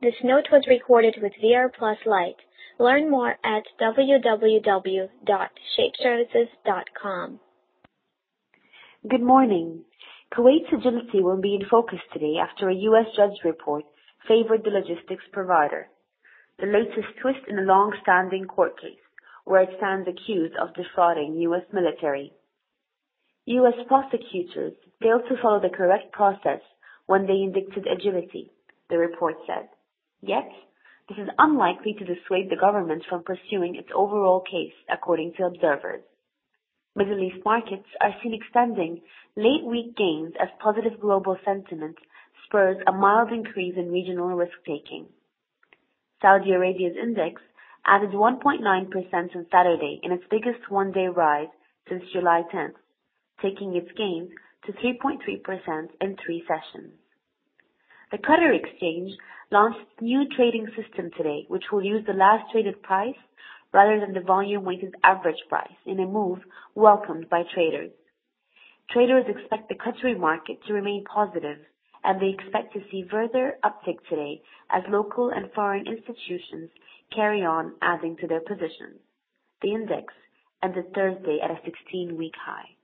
This note was recorded with VR Plus Lite. Learn more at www.shapeservices.com. Good morning. Kuwait's agility will be in focus today after a U.S. judge report favored the logistics provider, the latest twist in a long-standing court case where it stands accused of defrauding U.S. military. U.S. prosecutors failed to follow the correct process when they indicted agility, the report said. Yet, this is unlikely to dissuade the government from pursuing its overall case, according to observers. Middle East markets are seen extending late week gains as positive global sentiment spurs a mild increase in regional risk-taking. Saudi Arabia's index added 1.9% on Saturday in its biggest one-day rise since July 10th, taking its gains to 3.3% in 3 sessions. The Qatar Exchange launched its new trading system today, which will use the last traded price rather than the volume-weighted average price in a move welcomed by traders. Traders expect the Qatari market to remain positive, and they expect to see further uptick today as local and foreign institutions carry on adding to their positions. The index ended Thursday at a 16-week high.